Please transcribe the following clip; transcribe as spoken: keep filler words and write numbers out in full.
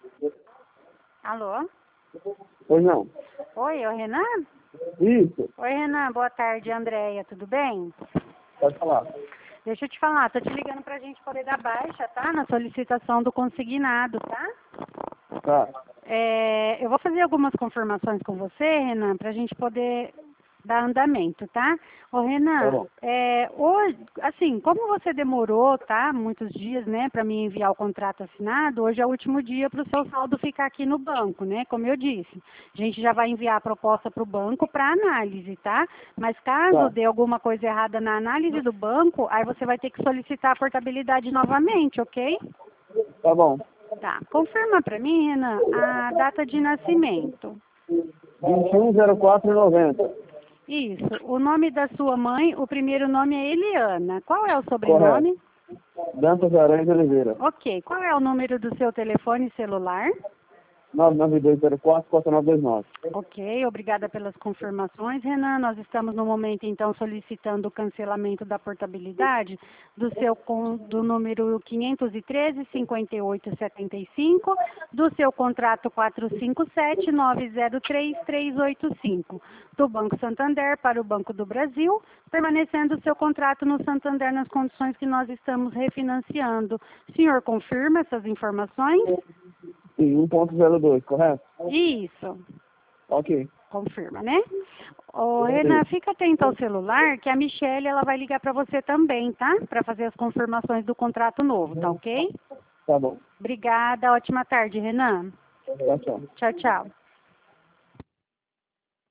Alô? Pois não. Oi, ô Renan? Isso, Oi, Renan, boa tarde, Andréia, tudo bem? pode falar. Deixa eu te falar, tô te ligando pra gente poder dar baixa, tá? Na solicitação do consignado, tá? Tá, É, eu vou fazer algumas confirmações com você, Renan, pra gente poder dar andamento, tá? Ô, tá Renan, bom. é, hoje, assim, como você demorou, tá? Muitos dias, né, para me enviar o contrato assinado, hoje é o último dia para o seu saldo ficar aqui no banco, né? Como eu disse, a gente já vai enviar a proposta para o banco para análise, tá? Mas caso Tá, dê alguma coisa errada na análise do banco, aí você vai ter que solicitar a portabilidade novamente, ok? tá bom. Tá. Confirma para mim, Renan, a data de nascimento. vinte e um zero quatro noventa. Isso. O nome da sua mãe, o primeiro nome é Eliana. Qual é o Correto. sobrenome? Dantas Aranha de Oliveira. Ok. Qual é o número do seu telefone celular? nove nove dois zero quatro quatro nove dois nove. Ok, obrigada pelas confirmações, Renan. Nós estamos no momento, então, solicitando o cancelamento da portabilidade do seu con- do número quinhentos e treze, cinquenta e oito, setenta e cinco, do seu contrato quatro cinco sete, nove zero três, três oito cinco, do Banco Santander para o Banco do Brasil, permanecendo o seu contrato no Santander nas condições que nós estamos refinanciando. O senhor confirma essas informações? Sim, um ponto zero dois, correto? Isso. Ok. Confirma, né? Ô, Renan, fica atento ao celular, que a Michelle ela vai ligar para você também, tá? Para fazer as confirmações do contrato novo, tá ok? Tá bom. Obrigada, ótima tarde, Renan. Tchau, tchau. Tchau, tchau.